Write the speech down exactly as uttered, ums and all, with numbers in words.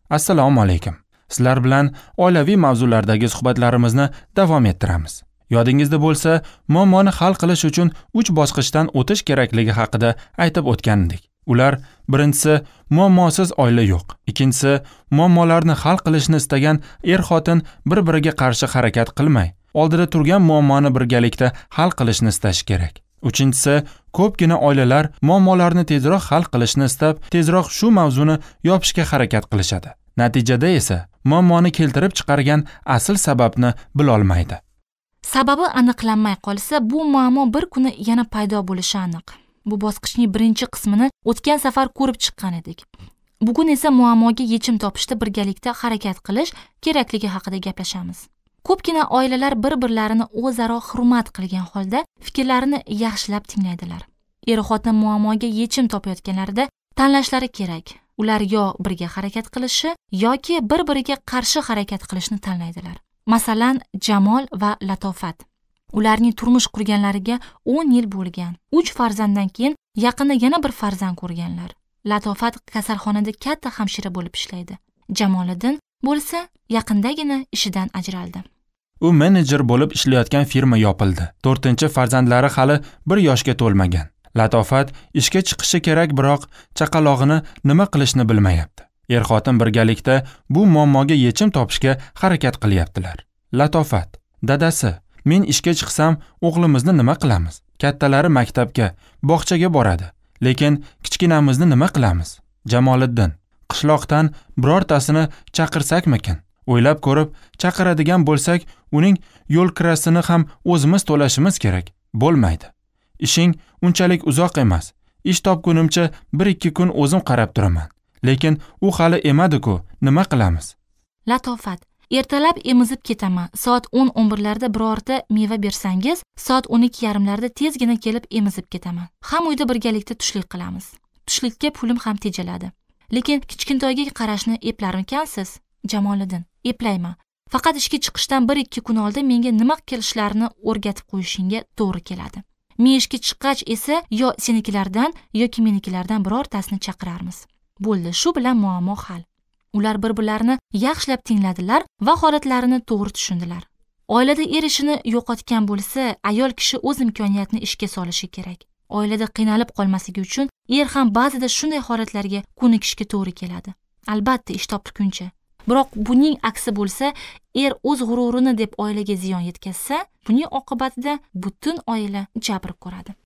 Assalomu alaykum. Sizlar bilan oilaviy mavzulardagi suhbatlarimizni davom ettiramiz. Yodingizda bo'lsa, muammoni hal qilish uchun uch bosqichdan o'tish kerakligi haqida aytib o'tgandik. Ular: birinchisi, muammosiz oila yo'q. Ikkinchisi, muammolarni hal qilishni istagan er-xotin bir-biriga qarshi harakat qilmay, oldida turgan muammoni birgalikda hal qilishni istashi kerak. Uchinchisi, ko'pgina oilalar muammolarni tezroq hal qilishni istab, tezroq shu mavzuni yopishga harakat qilishadi. Natijada esa muammoni keltirib chiqargan asl sababni bilolmaydi. Sababi aniqlanmay qolsa, bu muammo bir kuni yana paydo bo'lishi aniq. Bu bosqichning birinchi qismini o'tgan safar ko'rib chiqqan edik. Bugun esa muammoga yechim topishda birgalikda harakat qilish kerakligi haqida gaplashamiz. Ko'pgina oilalar bir-birlarini o'zaro hurmat qilgan holda fikrlarini yaxshilab tinglaydilar. Er-xotin muammoga yechim topayotganlarida tanlashlari kerak. Ular yo birga harakat qilishi yoki bir-biriga qarshi harakat qilishni tanlaydilar. Masalan, Jamol va Latofat. Ularning turmush qurganlariga o'n yil bo'lgan. uch farzanddan keyin yaqinda yana bir farzand ko'rganlar. Latofat kasalxonada katta hamshira bo'lib ishlaydi. Jamoliddin bo'lsa yaqindagina ishidan ajraldi. U menejer bo'lib ishlayotgan firma yopildi. to'rtinchi farzandlari hali bir yoshga to'lmagan. Latofat ishga chiqishi kerak, biroq chaqalog'ini nima qilishni bilmayapti. Er-xotin birgalikda bu muammoga yechim topishga harakat qilyaptilar. Latofat: dadasi, men ishga chiqsam, o'g'limizni nima qilamiz? Kattalari maktabga, bog'chaga boradi. Lekin kichkinamizni nima qilamiz? Jamoliddin: qishloqdan birortasini chaqirsakmikin? O'ylab ko'rib, chaqiradigan bo'lsak, uning yo'l kirasini ham o'zimiz to'lashimiz kerak. Bo'lmaydi. Ishing unchalik uzoq emas. Ish topgunimcha bir ikki kun o'zim qarab turaman. Lekin u hali emadi-ku, nima qilamiz? Latofat: ertalab emizib ketaman. Soat o'n o'n birlarda birorta meva bersangiz, soat o'n ikki yarim larda tezgina kelib emizib ketaman. Ham uyda birgalikda tushlik qilamiz. Tushlikka pulim ham tejaladi. Lekin kichkintoyga qarashni eplarmikansiz? Jamoliddin: eplayman. Faqat ishga chiqishdan bir ikki kun oldin menga nima qilishlarini o'rgatib qo'yishingga to'g'ri keladi. Men ishga chiqqach esa yo senikilardan yoki menikilardan birortasini chaqirarmiz. Bo'ldi, shu bilan muammo hal. Ular bir-birlarini yaxshilab tingladilar va holatlarini to'g'ri tushundilar. Oilada er ishini yo'qotgan bo'lsa, ayol kishi o'z imkoniyatini ishga solishi kerak. Oilada qiynalib qolmasligi uchun er ham ba'zida shunday holatlarga ko'nikishga to'g'ri keladi. Albatta, ish topguncha. Biroq buning aksi bo'lsa, er o'z g'ururini deb oilaga ziyon yetkazsa, buning oqibatida butun oila jabr ko'radi.